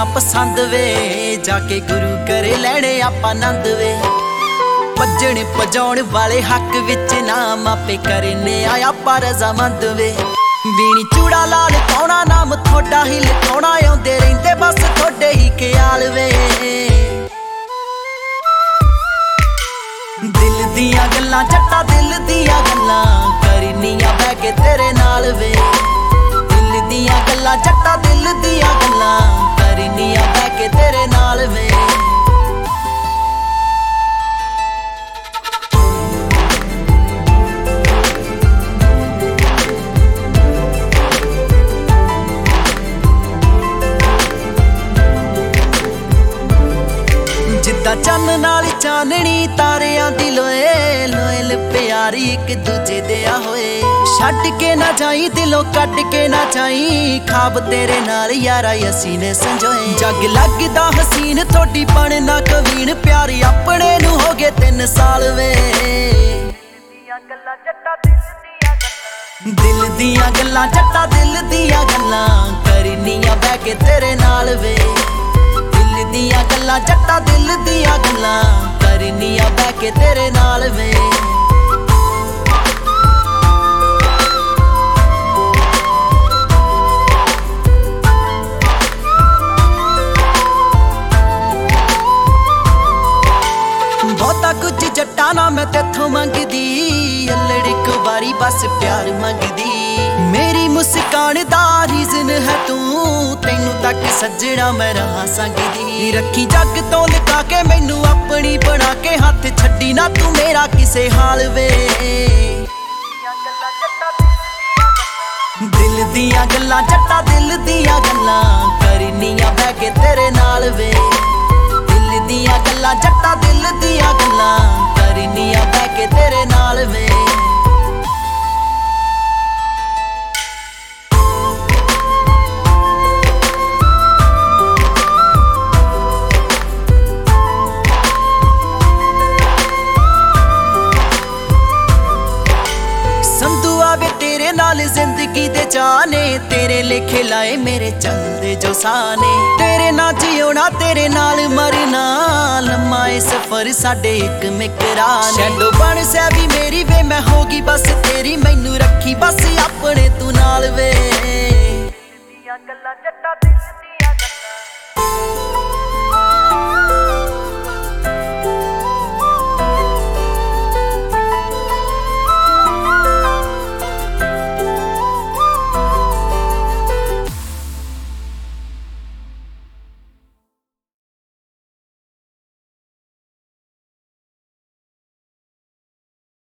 ਤੇਰੀਆਂ ਪਸੰਦ ਵੇ ਜਾਕੇ ਗੁਰੂ ਕਰੇ ਲੈਣੇ ਆਪਾਂ ਆਨੰਦ ਵੇ ਭੱਜਣ ਭਜਾਉਣ ਵਾਲੇ ਹੱਕ ਵਿੱਚ ਨਾਮ ਆਪੇ ਕਰਨੇ ਆਇਆ ਪਰ ਰਜ਼ਾਮੰਦ ਵੇ ਵੀਣੀ ਚੂੜਾ ਲਾਲ ਪਾਉਣਾ ਨਾਮ ਥੋੜਾ ਹੀ ਲਿਖਾਉਣਾ ਆਉਂਦੇ ਰਹਿੰਦੇ ਬਸ ਥੋੜੇ ਹੀ ਖਿਆਲ ਵੇ ਦਿਲ ਦੀਆਂ ਗੱਲਾਂ ਜੱਟਾ ਦਿਲ ਦੀਆਂ ਗੱਲਾਂ ਕਰਨੀਆਂ ਬਹਿ ਕੇ ਤੇਰੇ ਨਾਲ ਵੇ ਦਿਲ ਦੀਆਂ ਗੱਲਾਂ ਜੱਟਾ ਦਿਲ ਦੀਆਂ ਗੱਲਾਂ ਕਰਨੀਆਂ ਬਹਿ ਕੇ ਤੇਰੇ ਨਾਲ ਵੇ ਜਿੱਦਾਂ ਚੰਨ ਨਾਲ ਚਾਨਣੀ ਤਾਰਿਆਂ ਦੀ ਲੋਏ ਲੋਇਲ ਪਿਆਰੀ ਇੱਕ ਦੂਜੇ ਦੇ ਆ ਹੋਏ ਛੱਡ ਕੇ ਨਾ ਜਾਈ ਦਿਲੋਂ ਕੱਢ ਕੇ ਨਾ ਜਾਈ ਖਾਬ ਤੇਰੇ ਨਾਲ ਯਾਰਾ ਅਸੀਂ ਨੇ ਸੰਜੋਏ ਜੱਗ ਲੱਗਦਾ ਹਸੀਨ ਥੋੜੀ ਬਣ ਨਾ ਕਵੀਨ ਪਿਆਰੀ ਆਪਣੇ ਨੂੰ ਹੋ ਗਏ 3 ਸਾਲ ਵੇ ਦਿਲ ਦੀਆਂ ਗੱਲਾਂ ਜੱਟਾ ਦਿਲ ਦੀਆਂ ਗੱਲਾਂ ਕਰਨੀਆਂ ਬਹਿ ਕੇ ਤੇਰੇ ਨਾਲ ਵੇ ਦਿਲ ਦੀਆਂ ਗੱਲਾਂ ਜੱਟਾ ਦਿਲ ਦੀਆਂ ਗੱਲਾਂ ਕਰਨੀਆਂ ਬਹਿ ਕੇ ਤੇਰੇ ਨਾਲ ਵੇ ਬਹੁਤਾ ਕੁਝ ਜੱਟਾਂ ਨਾ ਮੈਂ ਤੇਥੋਂ ਮੰਗਦੀ ਅਲੜ ਇੱਕ ਵਾਰੀ ਬਸ ਪਿਆਰ ਮੰਗਦੀ ਮੇਰੀ ਮੁਸਕਾਨ ਦਾ ਰੀਜ਼ਨ ਹੈ ਤੂੰ ਤੈਨੂੰ ਤੱਕ ਸੱਜਣਾ ਮੈਂ ਰਹਾ ਸੰਗਦੀ ਰੱਖੀ ਜੱਗ ਤੋਂ ਲਗਾ ਕੇ ਮੈਨੂੰ ਆਪਣੀ ਬਣਾ ਕੇ ਹੱਥ ਛੱਡੀ ਨਾ ਤੂੰ ਮੇਰਾ ਕਿਸੇ ਹਾਲ ਵੇ ਦਿਲ ਦੀਆਂ ਗੱਲਾਂ ਜੱਟਾ ਦਿਲ ਦੀਆਂ ਗੱਲਾਂ ਕਰਨੀਆਂ ਬਹਿ ਕੇ ਤੇਰੇ ਨਾਲ ਵੇ ਦਿਲ ਦੀਆਂ ਗੱਲਾਂ ਜੱਟਾ ਦਿਲ ਦੀਆਂ ਗੱਲਾਂ ਕਰਨੀਆਂ ਬਹਿ ਕੇ ਤੇਰੇ ਨਾਲ ਵੇ ਤੇਰੇ ਨਾਲ ਜ਼ਿੰਦਗੀ ਦੇ ਚਾਹਨੇ ਤੇਰੇ ਲੇਖੇ ਲਾਏ ਮੇਰੇ ਚੱਲਦੇ ਜੋ ਸਾਨੇ ਤੇਰੇ ਨਾਲ ਜਿਉਣਾ ਤੇਰੇ ਨਾਲ ਮਰਨਾ ਲੰਮਾ ਏ ਸਫ਼ਰ ਸਾਡੇ ਇੱਕ ਮਿਕਰਾਨੇ ਸ਼ੈਡੋ ਬਣ ਸੈ ਵੀ ਮੇਰੀ ਵੇ ਮੈਂ ਹੋਗੀ ਬਸ ਤੇਰੀ ਮੈਨੂੰ ਰੱਖੀ ਬਸ ਆਪਣੇ ਤੂੰ ਨਾਲ ਵੇ ਗੱਲਾਂ ਜੱਟਾ